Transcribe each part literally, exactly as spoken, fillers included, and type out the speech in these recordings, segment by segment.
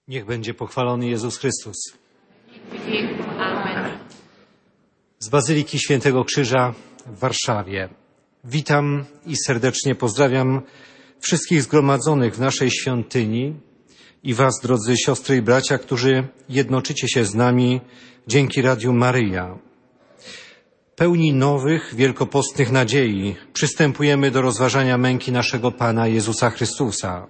Niech będzie pochwalony Jezus Chrystus. Amen. Z Bazyliki Świętego Krzyża w Warszawie. Witam i serdecznie pozdrawiam wszystkich zgromadzonych w naszej świątyni i was, drodzy siostry i bracia, którzy jednoczycie się z nami dzięki Radiu Maryja. Pełni nowych, wielkopostnych nadziei przystępujemy do rozważania męki naszego Pana Jezusa Chrystusa.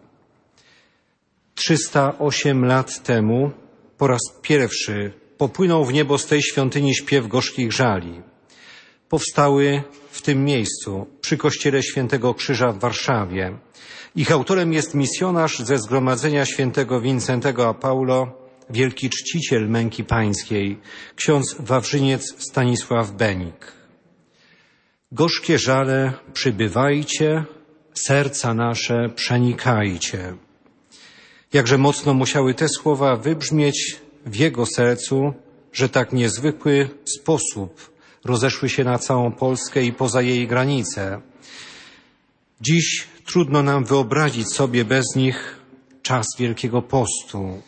trzysta osiem lat temu po raz pierwszy popłynął w niebo z tej świątyni śpiew gorzkich żali. Powstały w tym miejscu, przy kościele Świętego Krzyża w Warszawie. Ich autorem jest misjonarz ze zgromadzenia świętego Wincentego a Paulo, wielki czciciel męki pańskiej, ksiądz wawrzyniec Stanisław Benik. Gorzkie żale przybywajcie, serca nasze przenikajcie. Jakże mocno musiały te słowa wybrzmieć w jego sercu, że tak niezwykły sposób rozeszły się na całą Polskę i poza jej granice. Dziś trudno nam wyobrazić sobie bez nich czas Wielkiego Postu.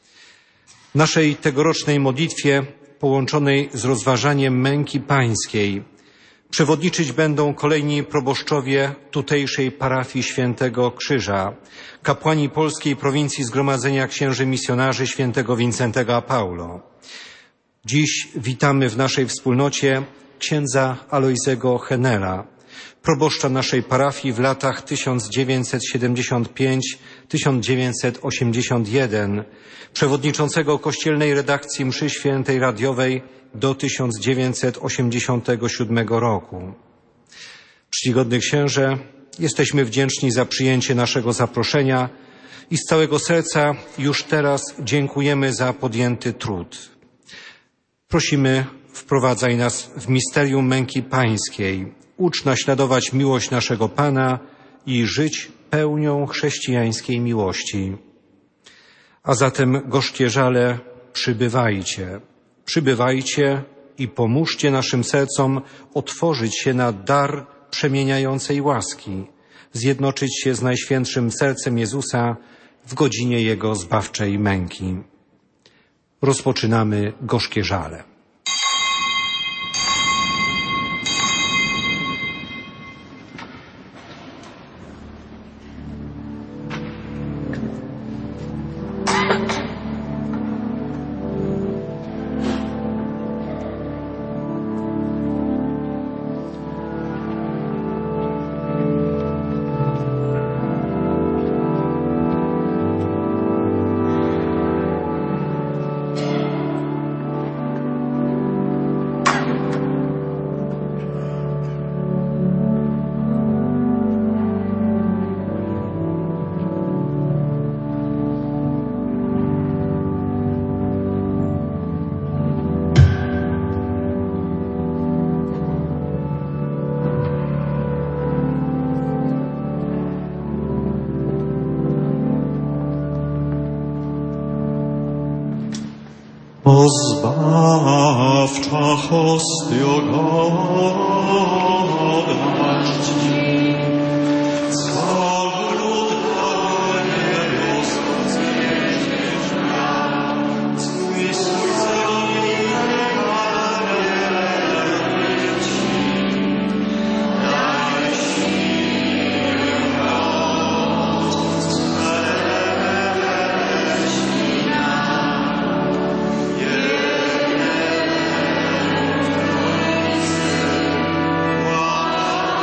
W naszej tegorocznej modlitwie połączonej z rozważaniem męki pańskiej przewodniczyć będą kolejni proboszczowie tutejszej parafii Świętego Krzyża, kapłani polskiej prowincji Zgromadzenia Księży Misjonarzy Świętego Wincentego a Paulo. Dziś witamy w naszej wspólnocie księdza Alojzego Henela, proboszcza naszej parafii w latach tysiąc dziewięćset siedemdziesiąt pięć do tysiąc dziewięćset osiemdziesiąt jeden, przewodniczącego kościelnej redakcji mszy świętej radiowej do tysiąc dziewięćset osiemdziesiątego siódmego roku. Czcigodny księże, jesteśmy wdzięczni za przyjęcie naszego zaproszenia i z całego serca już teraz dziękujemy za podjęty trud. Prosimy, wprowadzaj nas w misterium męki pańskiej, ucz naśladować miłość naszego Pana i żyć pełnią chrześcijańskiej miłości. A zatem gorzkie żale przybywajcie. Przybywajcie i pomóżcie naszym sercom otworzyć się na dar przemieniającej łaski, zjednoczyć się z Najświętszym Sercem Jezusa w godzinie Jego zbawczej męki. Rozpoczynamy gorzkie żale. Pozbawcza hostio godność Ci, co lud daje rozpoczęcie świat, Twój słońce Ci, daj siłę od Celeśnia.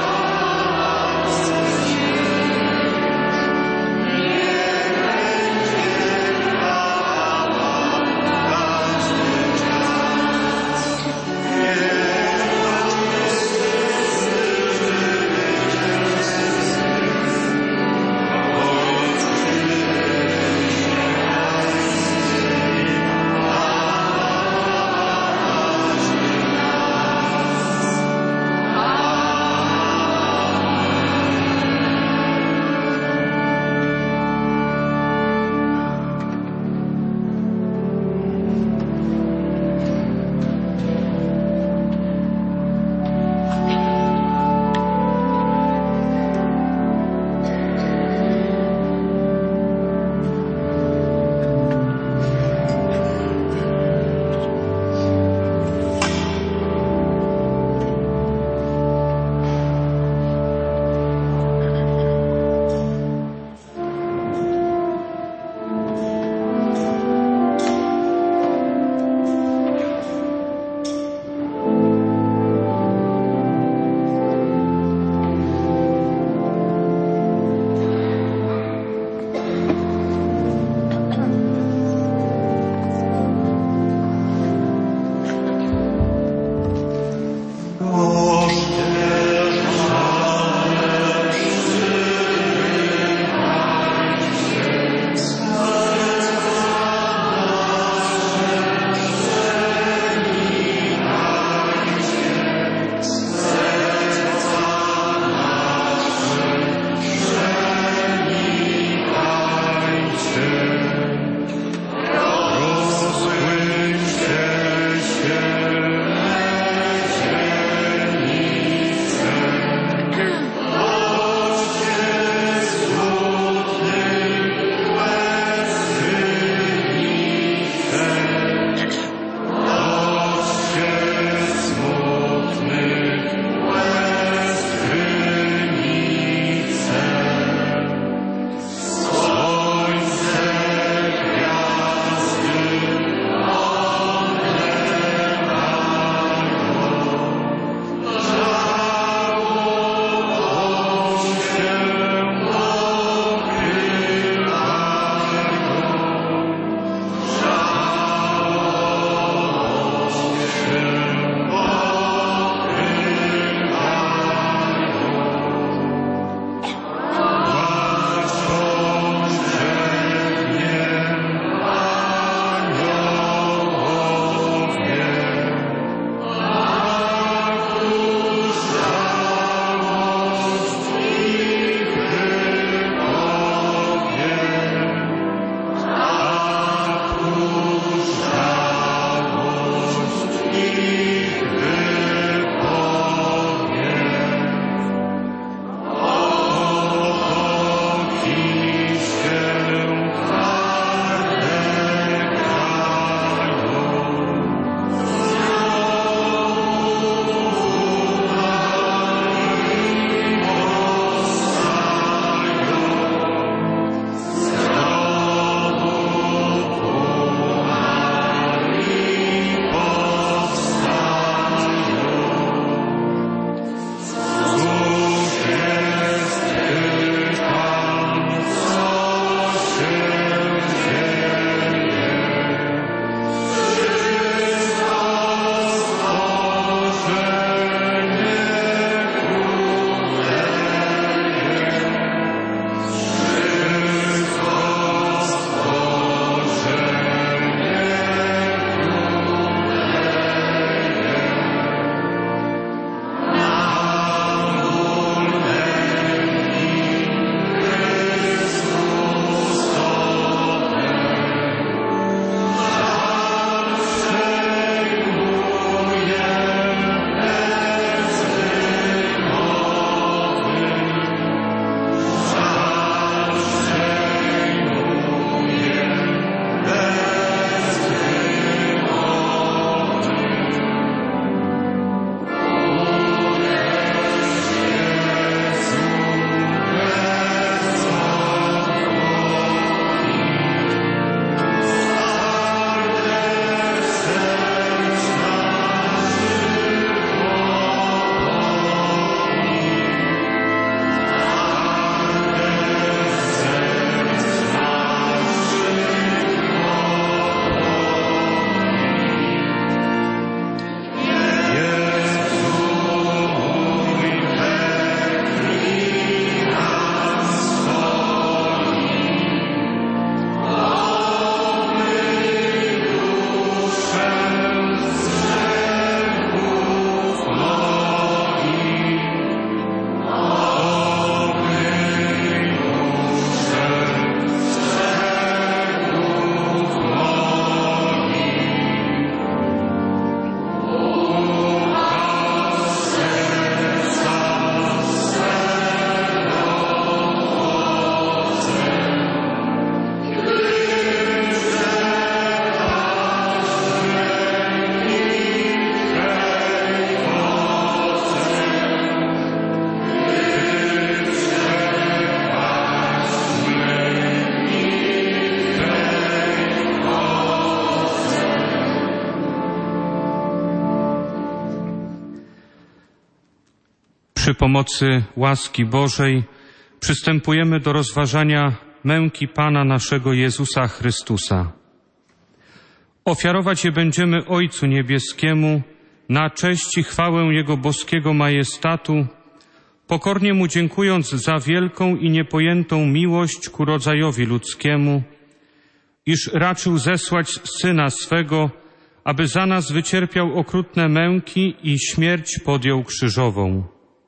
Przy pomocy łaski Bożej przystępujemy do rozważania męki Pana naszego Jezusa Chrystusa. Ofiarować je będziemy Ojcu Niebieskiemu na cześć i chwałę Jego boskiego majestatu, pokornie Mu dziękując za wielką i niepojętą miłość ku rodzajowi ludzkiemu, iż raczył zesłać Syna swego, aby za nas wycierpiał okrutne męki i śmierć podjął krzyżową.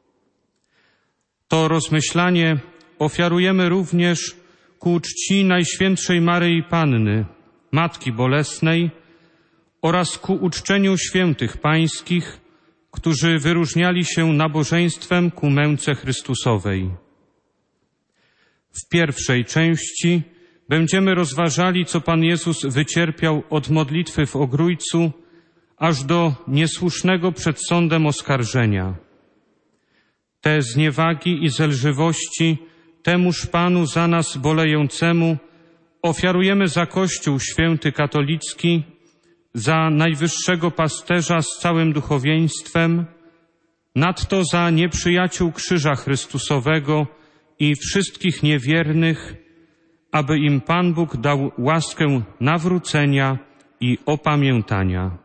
To rozmyślanie ofiarujemy również ku czci Najświętszej Maryi Panny, Matki Bolesnej, oraz ku uczczeniu świętych pańskich, którzy wyróżniali się nabożeństwem ku męce Chrystusowej. W pierwszej części będziemy rozważali, co Pan Jezus wycierpiał od modlitwy w Ogrójcu, aż do niesłusznego przed sądem oskarżenia. Te zniewagi i zelżywości temuż Panu za nas bolejącemu ofiarujemy za Kościół Święty Katolicki, za Najwyższego Pasterza z całym duchowieństwem, nadto za nieprzyjaciół Krzyża Chrystusowego i wszystkich niewiernych, aby im Pan Bóg dał łaskę nawrócenia i opamiętania.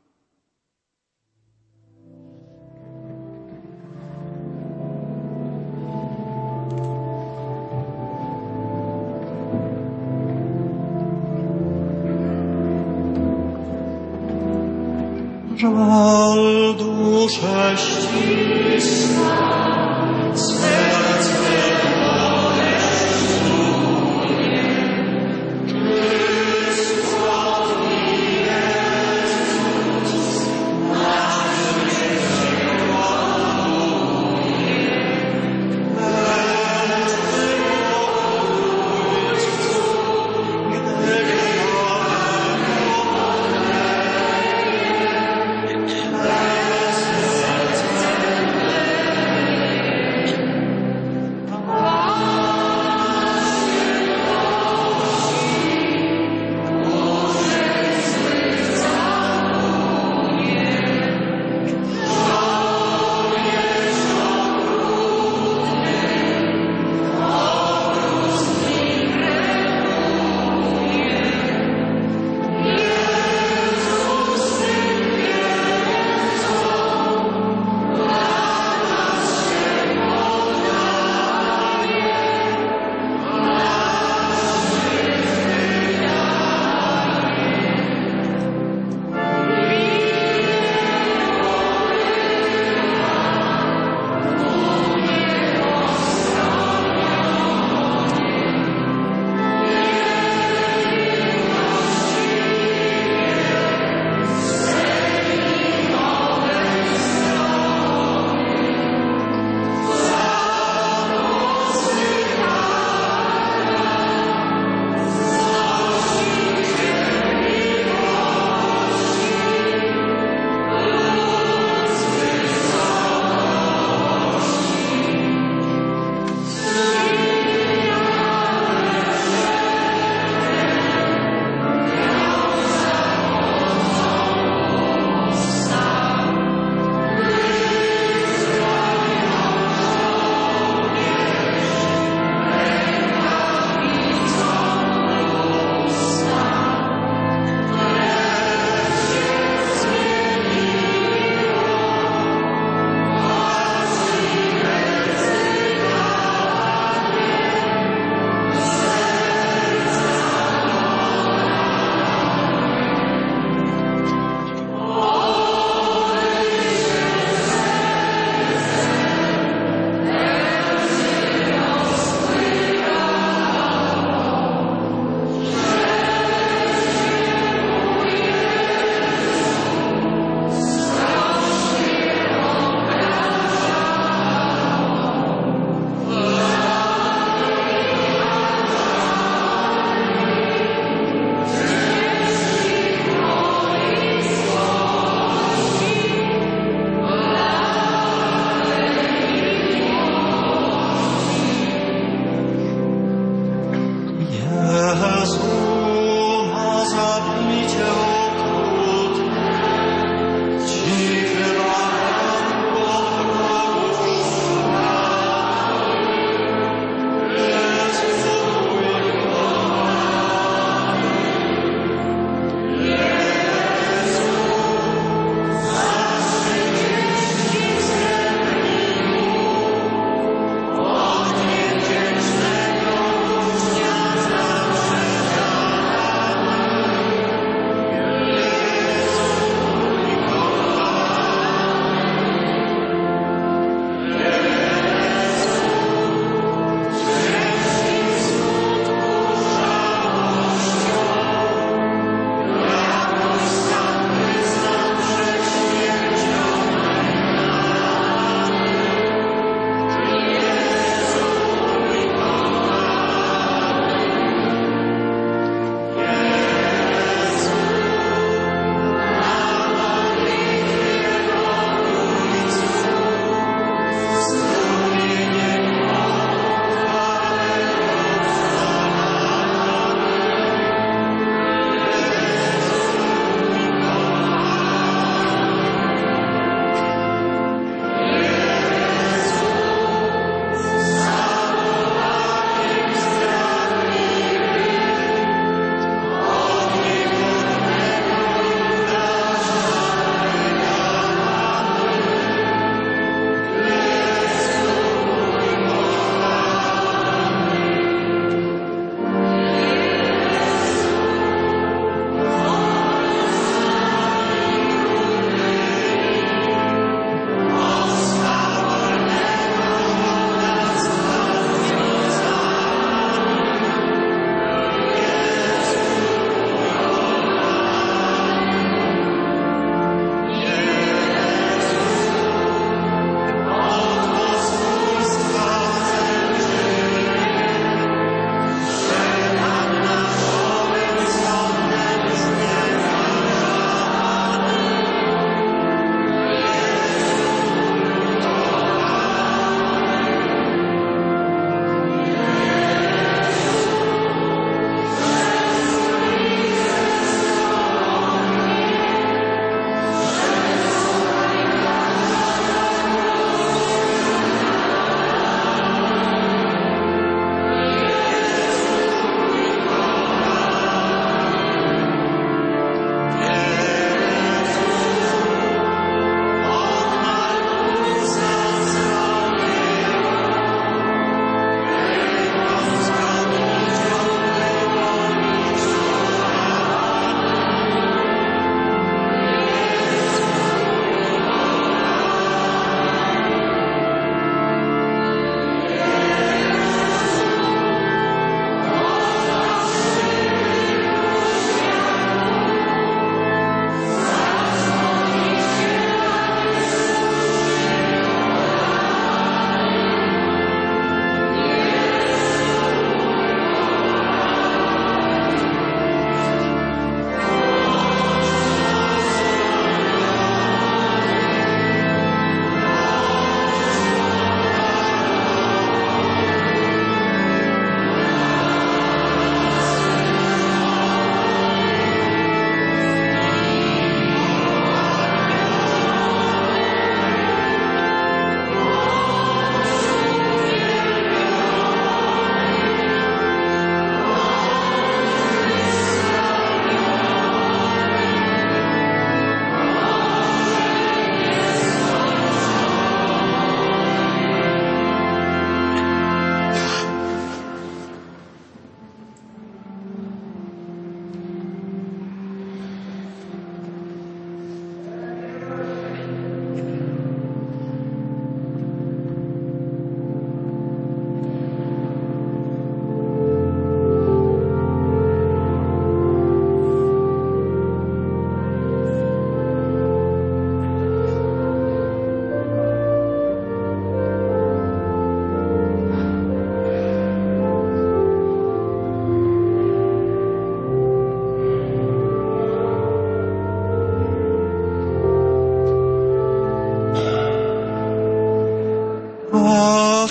Żal duszę ściska, serce bolesuje, czy słodki Jezus na mnie się ładuje, lecz Ojcu, gdy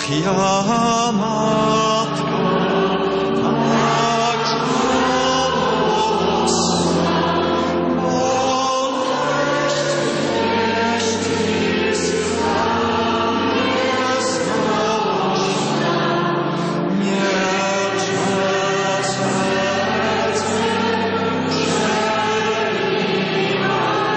ja matka, tak żałosna, boleść nieścisła, nieznośna, miecze serce przeliła.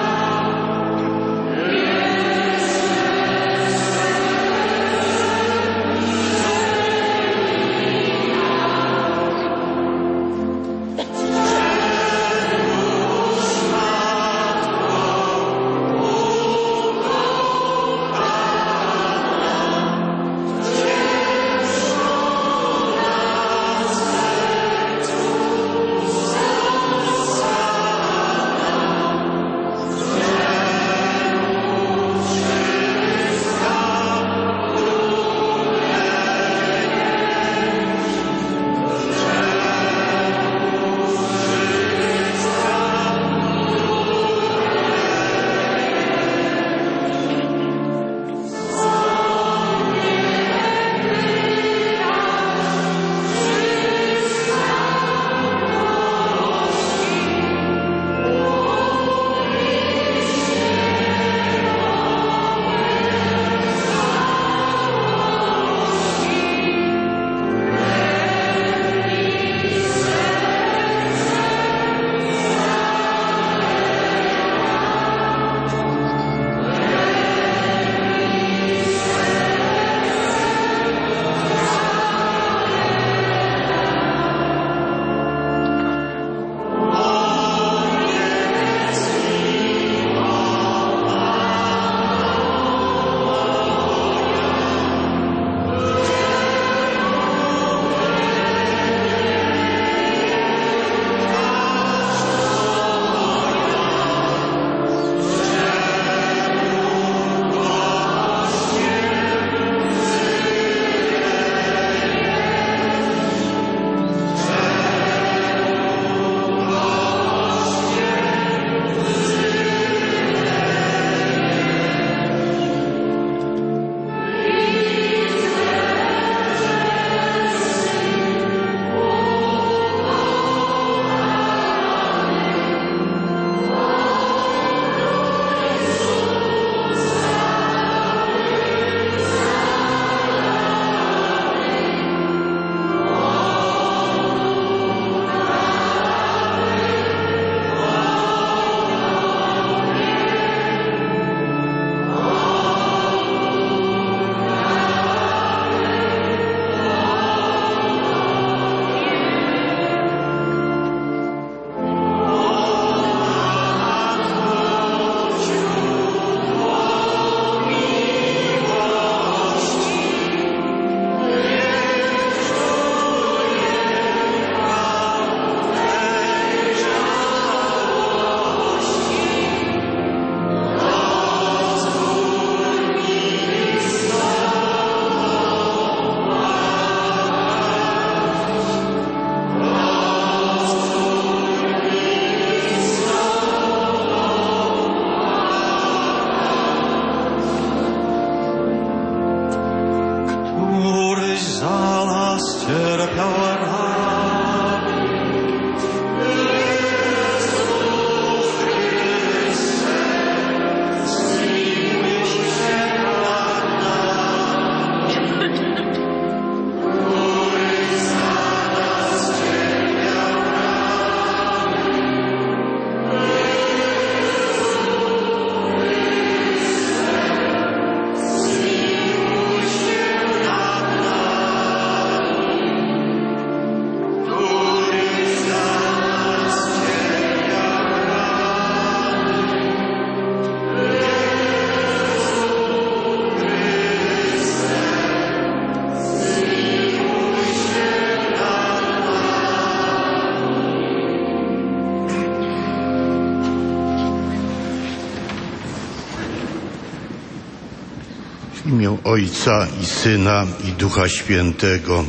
W imię Ojca i Syna i Ducha Świętego.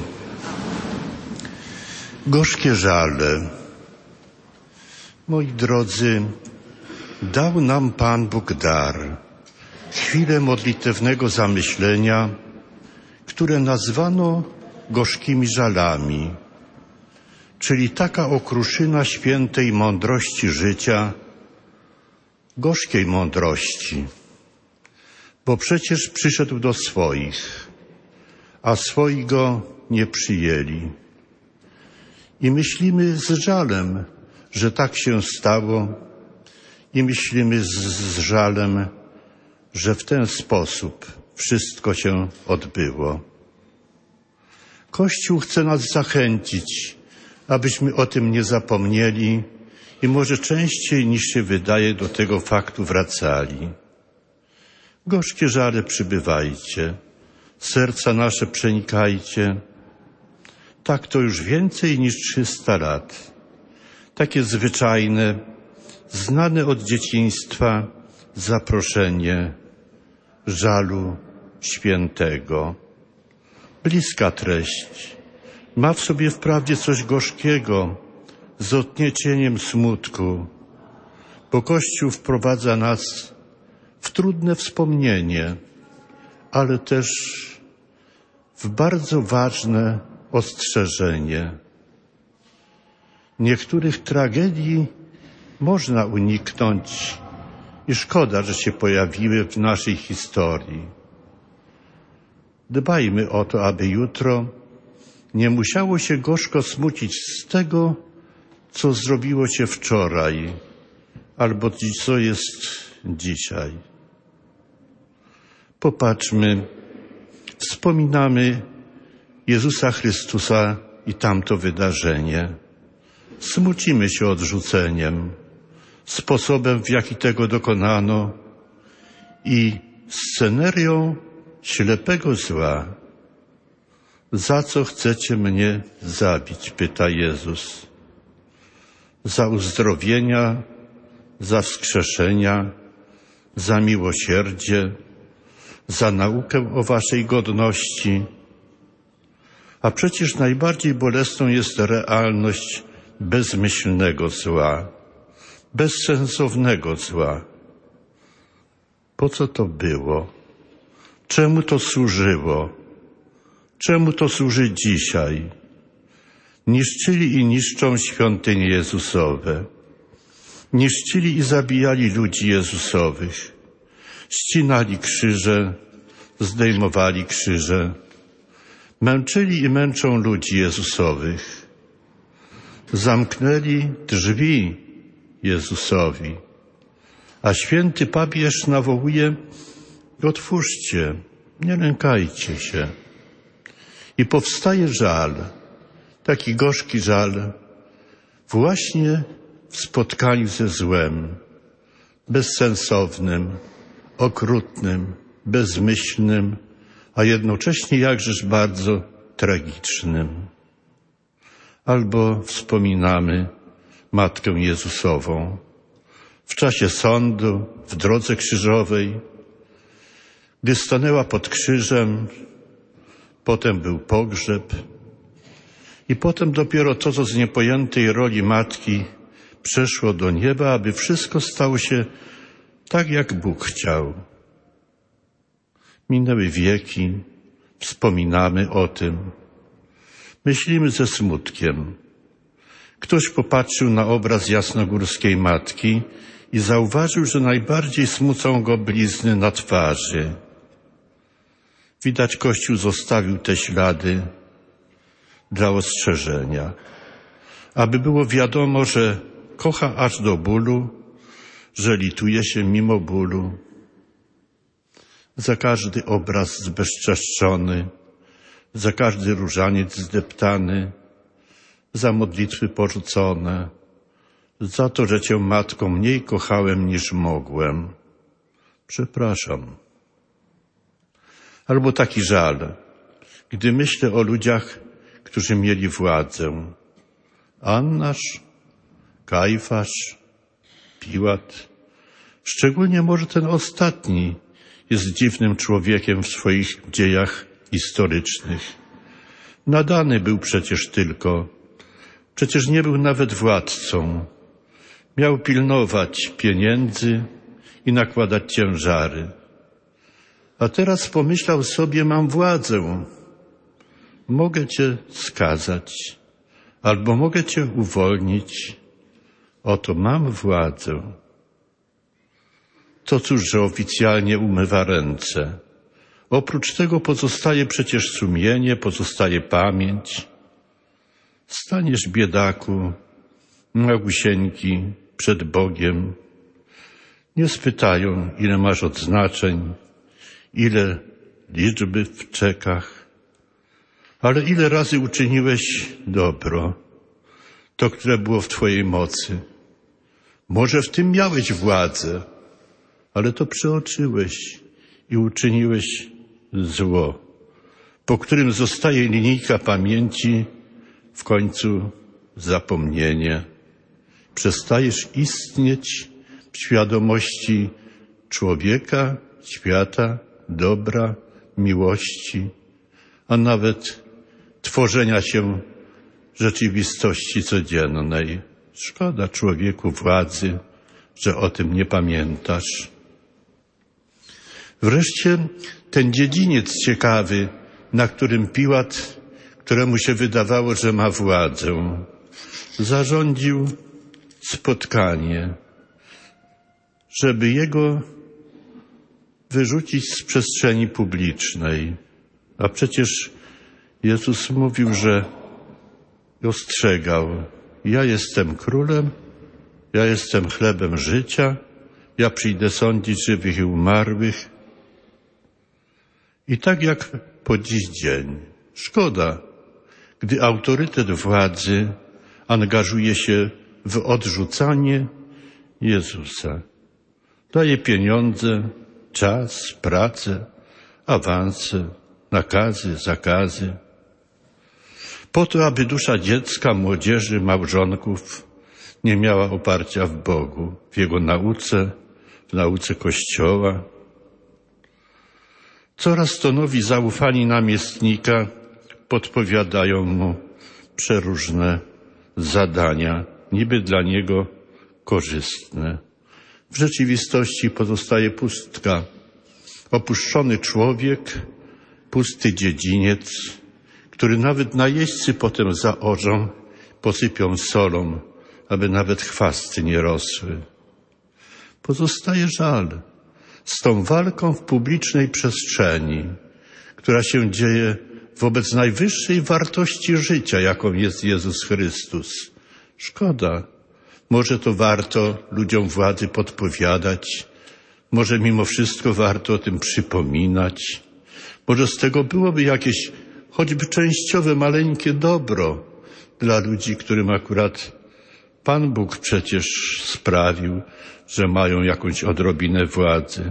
Gorzkie żale. Moi drodzy, dał nam Pan Bóg dar, chwilę modlitewnego zamyślenia, które nazwano gorzkimi żalami, czyli taka okruszyna świętej mądrości życia, gorzkiej mądrości, bo przecież przyszedł do swoich, a swoi go nie przyjęli. I myślimy z żalem, że tak się stało, i myślimy z, z żalem, że w ten sposób wszystko się odbyło. Kościół chce nas zachęcić, abyśmy o tym nie zapomnieli i może częściej niż się wydaje do tego faktu wracali. Gorzkie żale przybywajcie, serca nasze przenikajcie. Tak to już więcej niż trzysta lat. Takie zwyczajne, znane od dzieciństwa zaproszenie żalu świętego. Bliska treść. Ma w sobie wprawdzie coś gorzkiego, z odniecieniem smutku, bo Kościół wprowadza nas w trudne wspomnienie, ale też w bardzo ważne ostrzeżenie. Niektórych tragedii można uniknąć i szkoda, że się pojawiły w naszej historii. Dbajmy o to, aby jutro nie musiało się gorzko smucić z tego, co zrobiło się wczoraj, albo co jest dzisiaj. Popatrzmy, wspominamy Jezusa Chrystusa i tamto wydarzenie. Smucimy się odrzuceniem, sposobem, w jaki tego dokonano i scenerią ślepego zła. Za co chcecie mnie zabić? Pyta Jezus. Za uzdrowienia, za wskrzeszenia, za miłosierdzie, za naukę o waszej godności. A przecież najbardziej bolesną jest realność bezmyślnego zła, bezsensownego zła. Po co to było? Czemu to służyło? Czemu to służy dzisiaj? Niszczyli i niszczą świątynie Jezusowe. Niszczyli i zabijali ludzi Jezusowych. Ścinali krzyże, zdejmowali krzyże. Męczyli i męczą ludzi Jezusowych. Zamknęli drzwi Jezusowi. A święty papież nawołuje: otwórzcie, nie lękajcie się. I powstaje żal, taki gorzki żal, właśnie w spotkaniu ze złem, bezsensownym, okrutnym, bezmyślnym, a jednocześnie jakżeż bardzo tragicznym. Albo wspominamy Matkę Jezusową. W czasie sądu, w drodze krzyżowej, gdy stanęła pod krzyżem, potem był pogrzeb i potem dopiero to, co z niepojętej roli matki przeszło do nieba, aby wszystko stało się tak, jak Bóg chciał. Minęły wieki, wspominamy o tym, myślimy ze smutkiem. Ktoś popatrzył na obraz jasnogórskiej matki i zauważył, że najbardziej smucą go blizny na twarzy. Widać, Kościół zostawił te ślady dla ostrzeżenia, aby było wiadomo, że kocha aż do bólu, że lituje się mimo bólu. Za każdy obraz zbezczeszczony, za każdy różaniec zdeptany, za modlitwy porzucone, za to, że Cię, Matko, mniej kochałem niż mogłem. Przepraszam. Albo taki żal, gdy myślę o ludziach, którzy mieli władzę. Annasz, Kajfasz, Piłat. Szczególnie może ten ostatni jest dziwnym człowiekiem w swoich dziejach historycznych. Nadany był przecież tylko, przecież nie był nawet władcą. Miał pilnować pieniędzy i nakładać ciężary. A teraz pomyślał sobie, mam władzę, mogę cię skazać, albo mogę cię uwolnić. Oto mam władzę. To cóż, że oficjalnie umywa ręce. Oprócz tego pozostaje przecież sumienie, pozostaje pamięć. Staniesz, biedaku, Małgusieńki, przed Bogiem. Nie spytają, ile masz odznaczeń, ile liczby w czekach, ale ile razy uczyniłeś dobro, to, które było w twojej mocy. Może w tym miałeś władzę, ale to przeoczyłeś i uczyniłeś zło, po którym zostaje linijka pamięci, w końcu zapomnienie. Przestajesz istnieć w świadomości człowieka, świata, dobra, miłości, a nawet tworzenia się rzeczywistości codziennej. Szkoda człowieku władzy, że o tym nie pamiętasz. Wreszcie ten dziedziniec ciekawy, na którym Piłat, któremu się wydawało, że ma władzę, zarządził spotkanie, żeby jego wyrzucić z przestrzeni publicznej. A przecież Jezus mówił, że ostrzegał: ja jestem królem, ja jestem chlebem życia, ja przyjdę sądzić żywych i umarłych. I tak jak po dziś dzień. Szkoda, gdy autorytet władzy angażuje się w odrzucanie Jezusa. Daje pieniądze, czas, pracę, awanse, nakazy, zakazy. Po to, aby dusza dziecka, młodzieży, małżonków nie miała oparcia w Bogu, w Jego nauce, w nauce Kościoła. Coraz to nowi zaufani namiestnika podpowiadają mu przeróżne zadania, niby dla niego korzystne. W rzeczywistości pozostaje pustka. Opuszczony człowiek, pusty dziedziniec, który nawet najeźdźcy potem zaorzą, posypią solą, aby nawet chwasty nie rosły. Pozostaje żal z tą walką w publicznej przestrzeni, która się dzieje wobec najwyższej wartości życia, jaką jest Jezus Chrystus. Szkoda. Może to warto ludziom władzy podpowiadać, może mimo wszystko warto o tym przypominać, może z tego byłoby jakieś choćby częściowe, maleńkie dobro dla ludzi, którym akurat Pan Bóg przecież sprawił, że mają jakąś odrobinę władzy.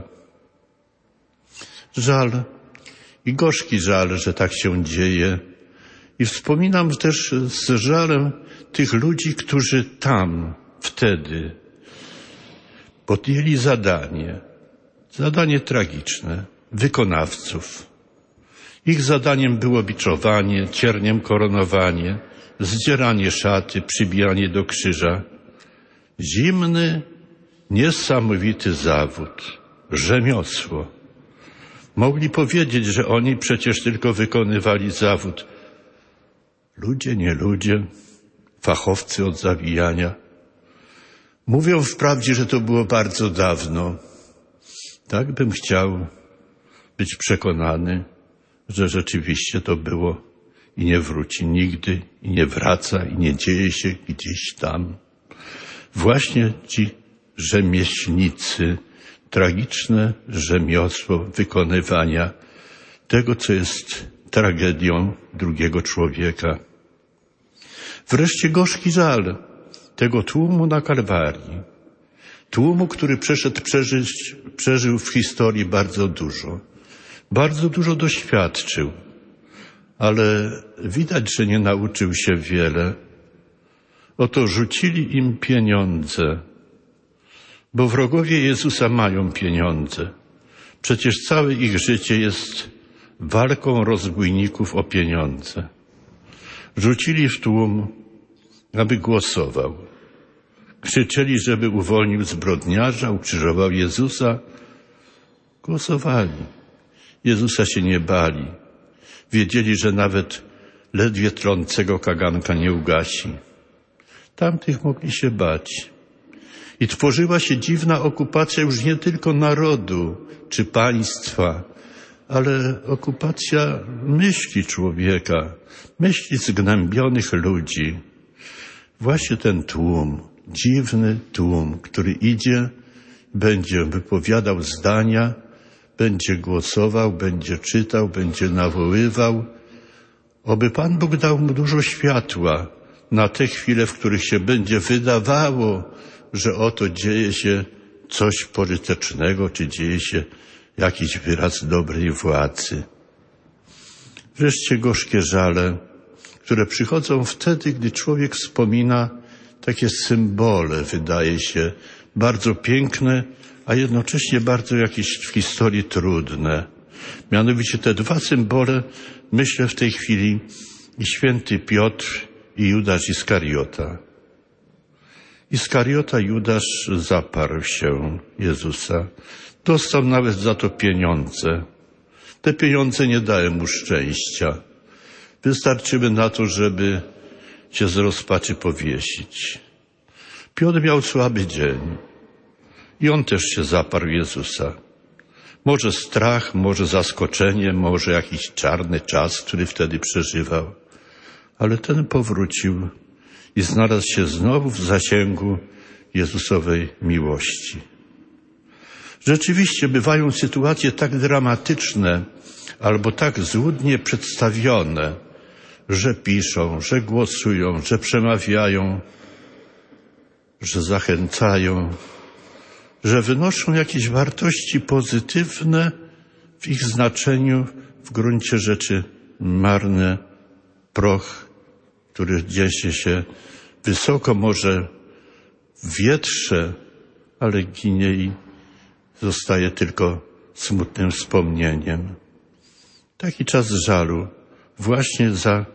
Żal i gorzki żal, że tak się dzieje. I wspominam też z żalem tych ludzi, którzy tam, wtedy podjęli zadanie, zadanie tragiczne, wykonawców. Ich zadaniem było biczowanie, cierniem koronowanie, zdzieranie szaty, przybijanie do krzyża. Zimny, niesamowity zawód, rzemiosło. Mogli powiedzieć, że oni przecież tylko wykonywali zawód. Ludzie, nie ludzie, fachowcy od zawijania. Mówią wprawdzie, że to było bardzo dawno. Tak bym chciał być przekonany, że rzeczywiście to było i nie wróci nigdy, i nie wraca, i nie dzieje się gdzieś tam. Właśnie ci rzemieślnicy, tragiczne rzemiosło wykonywania tego, co jest tragedią drugiego człowieka. Wreszcie gorzki żal tego tłumu na Kalwarii. Tłumu, który przeszedł, przeżyć, przeżył w historii bardzo dużo. Bardzo dużo doświadczył, ale widać, że nie nauczył się wiele. Oto rzucili im pieniądze, bo wrogowie Jezusa mają pieniądze. Przecież całe ich życie jest walką rozbójników o pieniądze. Rzucili w tłum, aby głosował. Krzyczeli, żeby uwolnił zbrodniarza, ukrzyżował Jezusa. Głosowali. Jezusa się nie bali. Wiedzieli, że nawet ledwie tlącego kaganka nie ugasi. Tamtych mogli się bać. I tworzyła się dziwna okupacja już nie tylko narodu czy państwa, ale okupacja myśli człowieka, myśli zgnębionych ludzi. Właśnie ten tłum, dziwny tłum, który idzie, będzie wypowiadał zdania, będzie głosował, będzie czytał, będzie nawoływał. Oby Pan Bóg dał mu dużo światła na te chwile, w których się będzie wydawało, że oto dzieje się coś pożytecznego, czy dzieje się jakiś wyraz dobrej władzy. Wreszcie gorzkie żale, które przychodzą wtedy, gdy człowiek wspomina takie symbole, wydaje się, bardzo piękne, a jednocześnie bardzo jakieś w historii trudne. Mianowicie te dwa symbole, myślę w tej chwili, i święty Piotr, i Judasz Iskariota. Iskariota, Judasz, zaparł się Jezusa. Dostał nawet za to pieniądze. Te pieniądze nie dały mu szczęścia. Wystarczyły na to, żeby się z rozpaczy powiesić. Piotr miał słaby dzień i on też się zaparł Jezusa. Może strach, może zaskoczenie, może jakiś czarny czas, który wtedy przeżywał. Ale ten powrócił i znalazł się znowu w zasięgu Jezusowej miłości. Rzeczywiście bywają sytuacje tak dramatyczne albo tak złudnie przedstawione, że piszą, że głosują, że przemawiają, że zachęcają, że wynoszą jakieś wartości pozytywne, w ich znaczeniu w gruncie rzeczy marny proch, który dzieje się wysoko, może w wietrze, ale ginie i zostaje tylko smutnym wspomnieniem. Taki czas żalu właśnie za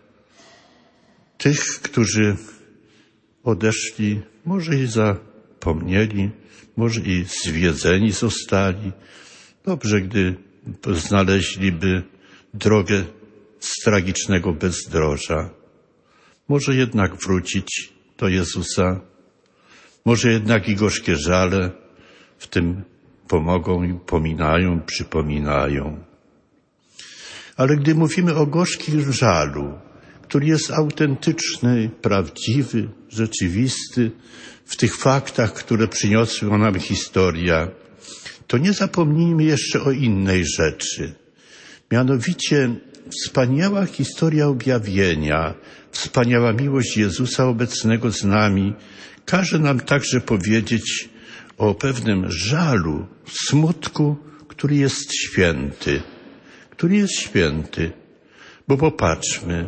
tych, którzy odeszli, może i zapomnieli, może i zwiedzeni zostali. Dobrze, gdy znaleźliby drogę z tragicznego bezdroża. Może jednak wrócić do Jezusa. Może jednak i gorzkie żale w tym pomogą i pominają, przypominają. Ale gdy mówimy o gorzkim żalu, który jest autentyczny, prawdziwy, rzeczywisty, w tych faktach, które przyniosła nam historia, to nie zapomnijmy jeszcze o innej rzeczy. Mianowicie wspaniała historia objawienia, wspaniała miłość Jezusa obecnego z nami każe nam także powiedzieć o pewnym żalu, smutku, który jest święty. Który jest święty. Bo popatrzmy,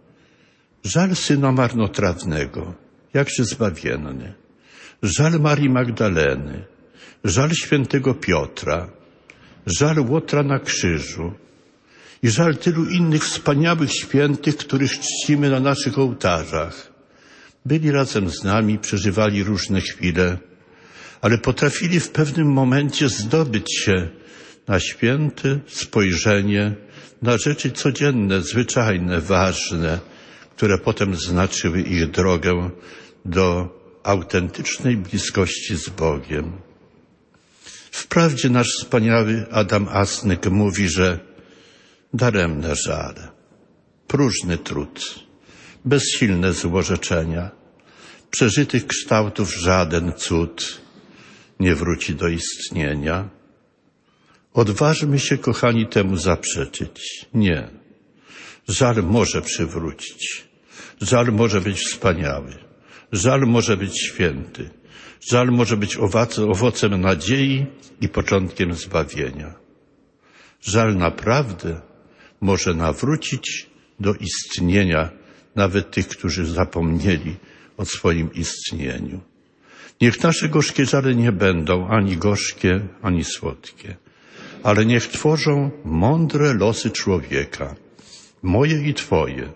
żal syna marnotrawnego, jakże zbawienny. Żal Marii Magdaleny, żal świętego Piotra, żal Łotra na krzyżu i żal tylu innych wspaniałych świętych, których czcimy na naszych ołtarzach. Byli razem z nami, przeżywali różne chwile, ale potrafili w pewnym momencie zdobyć się na święte spojrzenie, na rzeczy codzienne, zwyczajne, ważne, które potem znaczyły ich drogę do autentycznej bliskości z Bogiem. Wprawdzie nasz wspaniały Adam Asnyk mówi, że daremne żale, próżny trud, bezsilne złorzeczenia, przeżytych kształtów żaden cud nie wróci do istnienia. Odważmy się, kochani, temu zaprzeczyć. Nie. Żal może przywrócić. Żal może być wspaniały. Żal może być święty. Żal może być owocem nadziei i początkiem zbawienia. Żal naprawdę może nawrócić do istnienia nawet tych, którzy zapomnieli o swoim istnieniu. Niech nasze gorzkie żale nie będą ani gorzkie, ani słodkie, ale niech tworzą mądre losy człowieka, moje i Twoje.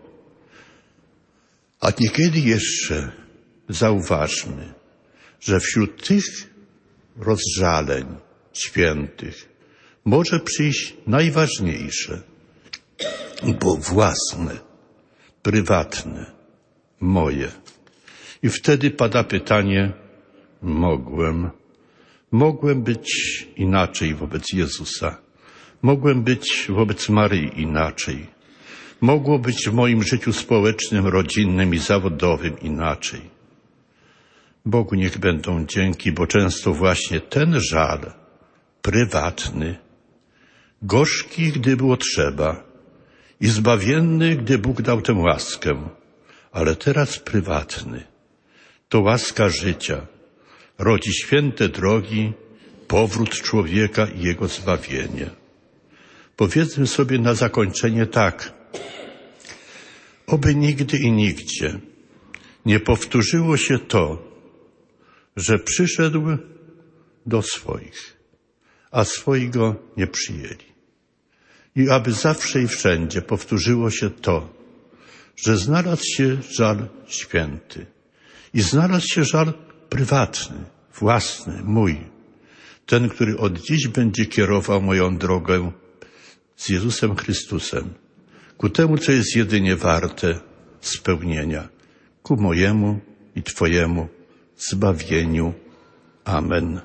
A niekiedy jeszcze zauważmy, że wśród tych rozżaleń świętych może przyjść najważniejsze, bo własne, prywatne, moje. I wtedy pada pytanie, mogłem. Mogłem być inaczej wobec Jezusa. Mogłem być wobec Maryi inaczej. Mogło być w moim życiu społecznym, rodzinnym i zawodowym inaczej. Bogu niech będą dzięki, bo często właśnie ten żal prywatny, gorzki, gdy było trzeba i zbawienny, gdy Bóg dał tę łaskę, ale teraz prywatny, to łaska życia rodzi święte drogi, powrót człowieka i jego zbawienie. Powiedzmy sobie na zakończenie tak. Oby nigdy i nigdzie nie powtórzyło się to, że przyszedł do swoich, a swoi go nie przyjęli. I aby zawsze i wszędzie powtórzyło się to, że znalazł się żal święty i znalazł się żal prywatny, własny, mój. Ten, który od dziś będzie kierował moją drogę z Jezusem Chrystusem, ku temu, co jest jedynie warte spełnienia, ku mojemu i Twojemu zbawieniu. Amen.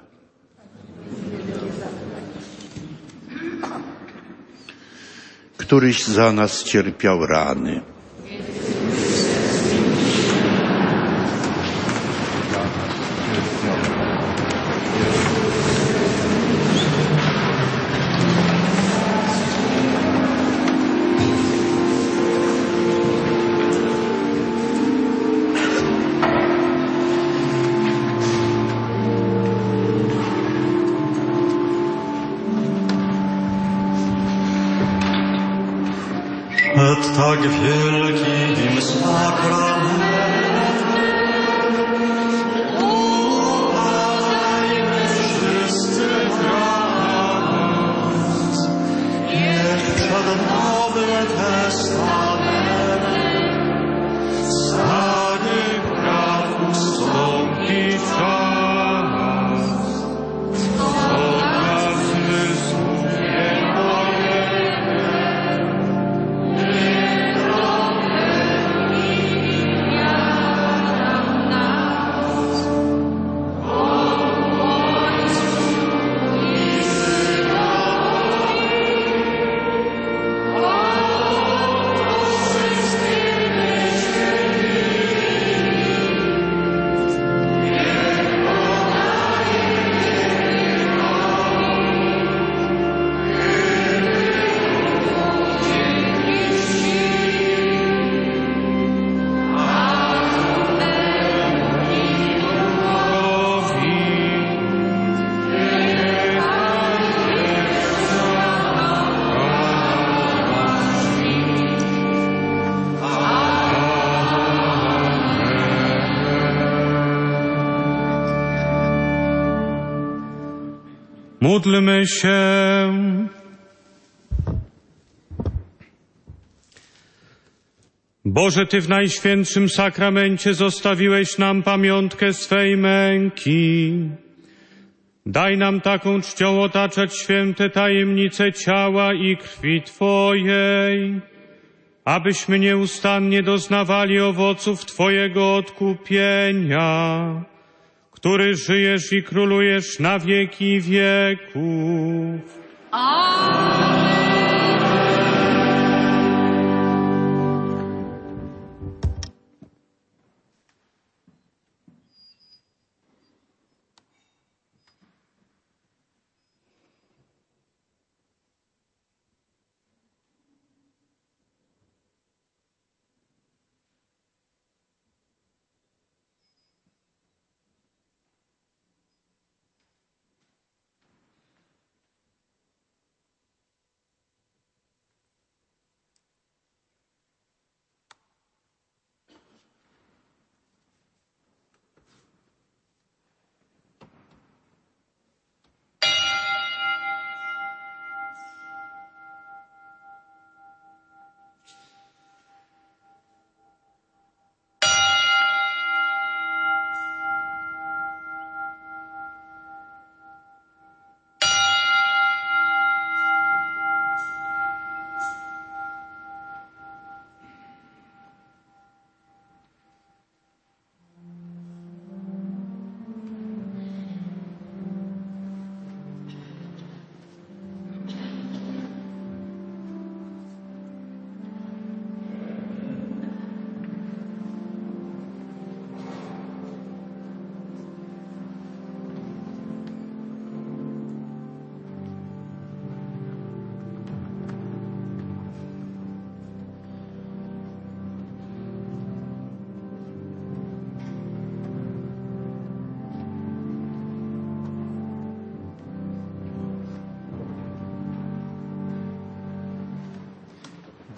Któryś za nas cierpiał rany. Przed tak wielkim sakramentem uchwalajmy wszyscy raz. Niech przed Nowym Testamentem stanie praw ustąpi czas. To nas wysłuje Módlmy się. Boże, Ty w Najświętszym Sakramencie zostawiłeś nam pamiątkę swej męki. Daj nam taką czcią otaczać święte tajemnice ciała i krwi Twojej, abyśmy nieustannie doznawali owoców Twojego odkupienia, który żyjesz i królujesz na wieki wieków. Amen.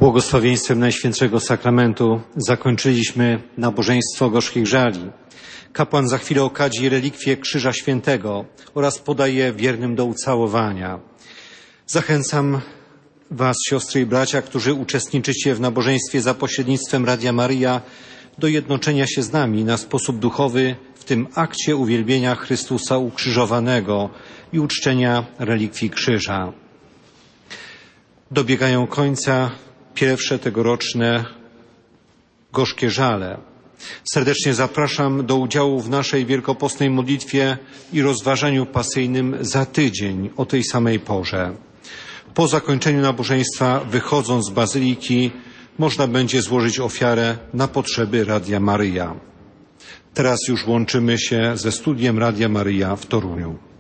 Błogosławieństwem Najświętszego Sakramentu zakończyliśmy nabożeństwo gorzkich żali. Kapłan za chwilę okadzi relikwie Krzyża Świętego oraz podaje wiernym do ucałowania. Zachęcam Was, siostry i bracia, którzy uczestniczycie w nabożeństwie za pośrednictwem Radia Maryja, do jednoczenia się z nami na sposób duchowy w tym akcie uwielbienia Chrystusa ukrzyżowanego i uczczenia relikwii krzyża. Dobiegają końca pierwsze tegoroczne gorzkie żale. Serdecznie zapraszam do udziału w naszej wielkopostnej modlitwie i rozważaniu pasyjnym za tydzień o tej samej porze. Po zakończeniu nabożeństwa, wychodząc z bazyliki, można będzie złożyć ofiarę na potrzeby Radia Maryja. Teraz już łączymy się ze studiem Radia Maryja w Toruniu.